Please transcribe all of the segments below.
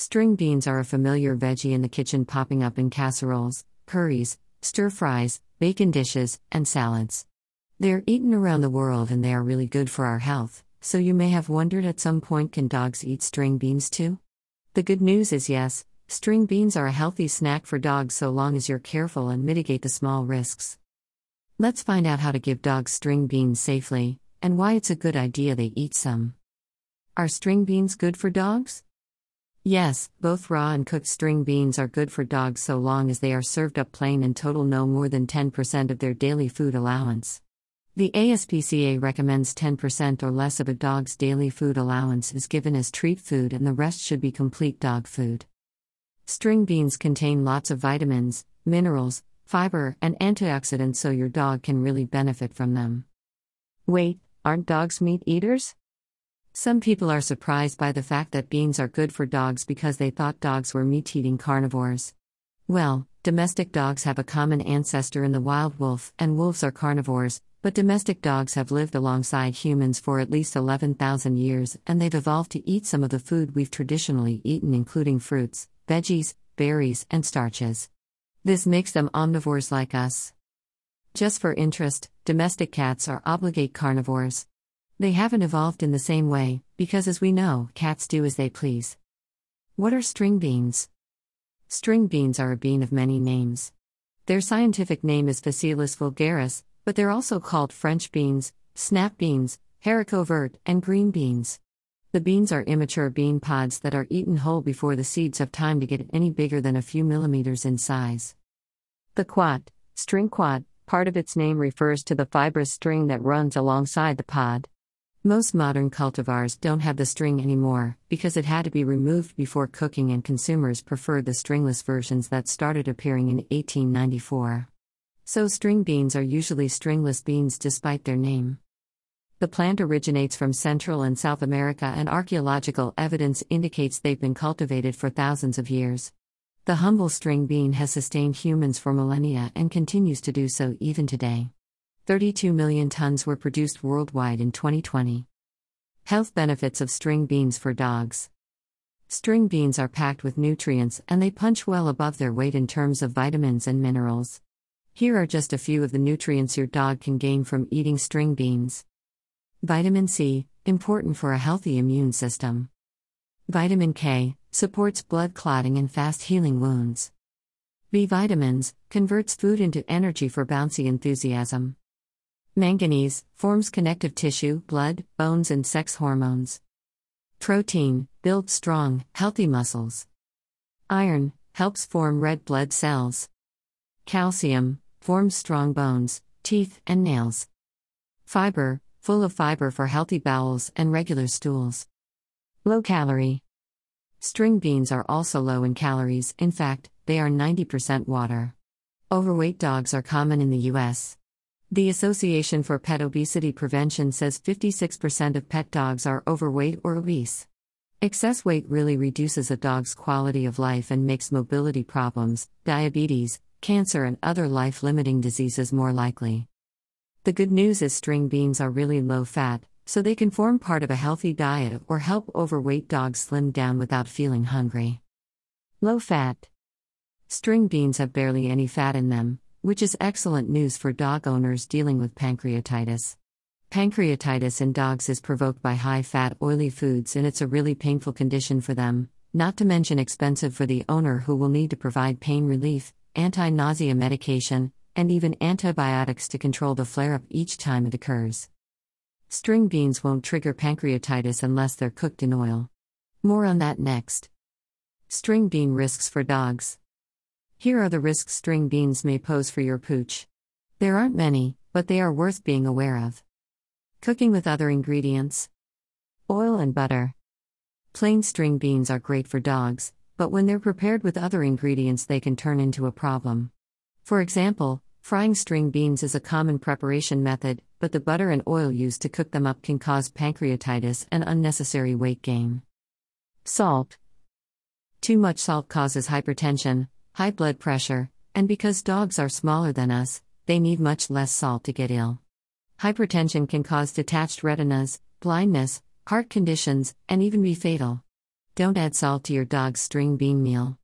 String beans are a familiar veggie in the kitchen, popping up in casseroles, curries, stir-fries, bacon dishes, and salads. They are eaten around the world and they are really good for our health, so you may have wondered at some point, can dogs eat string beans too? The good news is yes, string beans are a healthy snack for dogs so long as you're careful and mitigate the small risks. Let's find out how to give dogs string beans safely, and why it's a good idea they eat some. Are string beans good for dogs? Yes, both raw and cooked string beans are good for dogs so long as they are served up plain and total no more than 10% of their daily food allowance. The ASPCA recommends 10% or less of a dog's daily food allowance is given as treat food, and the rest should be complete dog food. String beans contain lots of vitamins, minerals, fiber, and antioxidants, so your dog can really benefit from them. Wait, aren't dogs meat eaters? Some people are surprised by the fact that beans are good for dogs because they thought dogs were meat-eating carnivores. Well, domestic dogs have a common ancestor in the wild wolf, and wolves are carnivores, but domestic dogs have lived alongside humans for at least 11,000 years, and they've evolved to eat some of the food we've traditionally eaten, including fruits, veggies, berries, and starches. This makes them omnivores like us. Just for interest, domestic cats are obligate carnivores. They haven't evolved in the same way, because as we know, cats do as they please. What are string beans? String beans are a bean of many names. Their scientific name is Phaceolus vulgaris, but they're also called French beans, snap beans, haricot vert, and green beans. The beans are immature bean pods that are eaten whole before the seeds have time to get any bigger than a few millimeters in size. The quat, string quat, part of its name refers to the fibrous string that runs alongside the pod. Most modern cultivars don't have the string anymore, because it had to be removed before cooking, and consumers preferred the stringless versions that started appearing in 1894. So string beans are usually stringless beans despite their name. The plant originates from Central and South America, and archaeological evidence indicates they've been cultivated for thousands of years. The humble string bean has sustained humans for millennia and continues to do so even today. 32 million tons were produced worldwide in 2020. Health benefits of string beans for dogs. String beans are packed with nutrients, and they punch well above their weight in terms of vitamins and minerals. Here are just a few of the nutrients your dog can gain from eating string beans. Vitamin C, important for a healthy immune system. Vitamin K, supports blood clotting and fast healing wounds. B vitamins, converts food into energy for bouncy enthusiasm. Manganese, forms connective tissue, blood, bones, and sex hormones. Protein, builds strong, healthy muscles. Iron, helps form red blood cells. Calcium, forms strong bones, teeth, and nails. Fiber, full of fiber for healthy bowels and regular stools. Low calorie. String beans are also low in calories, in fact, they are 90% water. Overweight dogs are common in the U.S. The Association for Pet Obesity Prevention says 56% of pet dogs are overweight or obese. Excess weight really reduces a dog's quality of life and makes mobility problems, diabetes, cancer, and other life-limiting diseases more likely. The good news is string beans are really low fat, so they can form part of a healthy diet or help overweight dogs slim down without feeling hungry. Low fat. String beans have barely any fat in them, which is excellent news for dog owners dealing with pancreatitis. Pancreatitis in dogs is provoked by high-fat, oily foods, and it's a really painful condition for them, not to mention expensive for the owner, who will need to provide pain relief, anti-nausea medication, and even antibiotics to control the flare-up each time it occurs. String beans won't trigger pancreatitis unless they're cooked in oil. More on that next. String bean risks for dogs. Here are the risks string beans may pose for your pooch. There aren't many, but they are worth being aware of. Cooking with other ingredients. Oil and butter. Plain string beans are great for dogs, but when they're prepared with other ingredients they can turn into a problem. For example, frying string beans is a common preparation method, but the butter and oil used to cook them up can cause pancreatitis and unnecessary weight gain. Salt. Too much salt causes hypertension, high blood pressure, and because dogs are smaller than us, they need much less salt to get ill. Hypertension can cause detached retinas, blindness, heart conditions, and even be fatal. Don't add salt to your dog's string bean meal.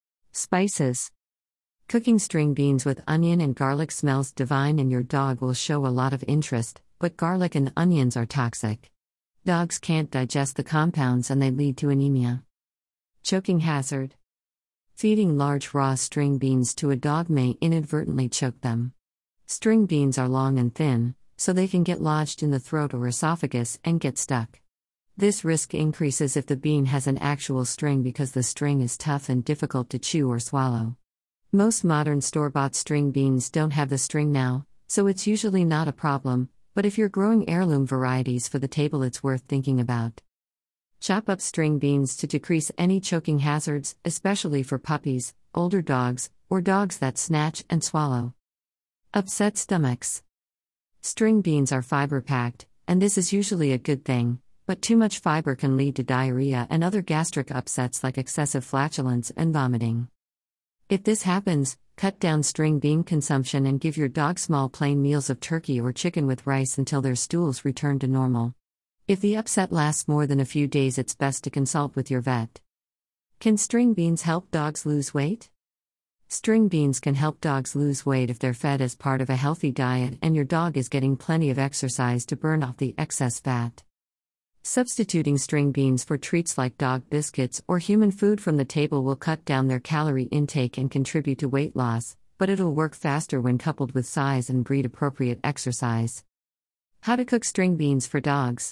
Spices. Cooking string beans with onion and garlic smells divine and your dog will show a lot of interest, but garlic and onions are toxic. Dogs can't digest the compounds and they lead to anemia. Choking hazard. Feeding large raw string beans to a dog may inadvertently choke them. String beans are long and thin, so they can get lodged in the throat or esophagus and get stuck. This risk increases if the bean has an actual string because the string is tough and difficult to chew or swallow. Most modern store-bought string beans don't have the string now, so it's usually not a problem, but if you're growing heirloom varieties for the table, it's worth thinking about. Chop up string beans to decrease any choking hazards, especially for puppies, older dogs, or dogs that snatch and swallow. Upset stomachs. String beans are fiber-packed, and this is usually a good thing, but too much fiber can lead to diarrhea and other gastric upsets like excessive flatulence and vomiting. If this happens, cut down string bean consumption and give your dog small plain meals of turkey or chicken with rice until their stools return to normal. If the upset lasts more than a few days, it's best to consult with your vet. Can string beans help dogs lose weight? String beans can help dogs lose weight if they're fed as part of a healthy diet and your dog is getting plenty of exercise to burn off the excess fat. Substituting string beans for treats like dog biscuits or human food from the table will cut down their calorie intake and contribute to weight loss, but it'll work faster when coupled with size and breed-appropriate exercise. How to cook string beans for dogs.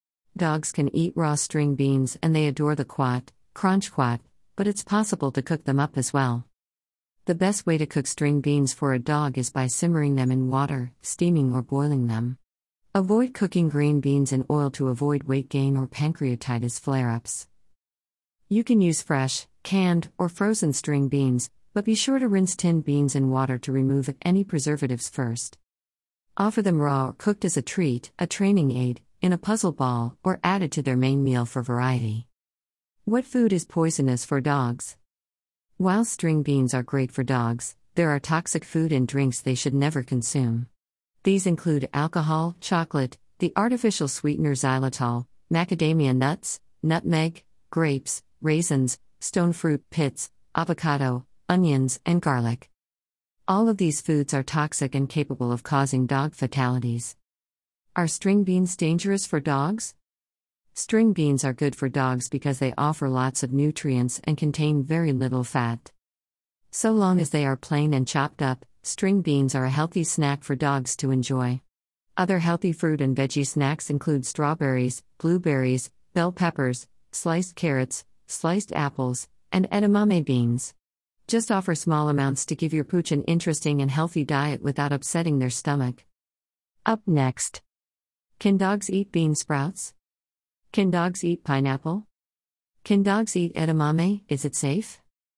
Dogs can eat raw string beans and they adore the crunch, but it's possible to cook them up as well. The best way to cook string beans for a dog is by simmering them in water, steaming or boiling them. Avoid cooking green beans in oil to avoid weight gain or pancreatitis flare-ups. You can use fresh, canned, or frozen string beans, but be sure to rinse tinned beans in water to remove any preservatives first. Offer them raw or cooked as a treat, a training aid, in a puzzle ball, or added to their main meal for variety. What food is poisonous for dogs? While string beans are great for dogs, there are toxic food and drinks they should never consume. These include alcohol, chocolate, the artificial sweetener xylitol, macadamia nuts, nutmeg, grapes, raisins, stone fruit pits, avocado, onions, and garlic. All of these foods are toxic and capable of causing dog fatalities. Are string beans dangerous for dogs? String beans are good for dogs because they offer lots of nutrients and contain very little fat. So long as they are plain and chopped up, string beans are a healthy snack for dogs to enjoy. Other healthy fruit and veggie snacks include strawberries, blueberries, bell peppers, sliced carrots, sliced apples, and edamame beans. Just offer small amounts to give your pooch an interesting and healthy diet without upsetting their stomach. Up next. Can dogs eat bean sprouts? Can dogs eat pineapple? Can dogs eat edamame? Is it safe?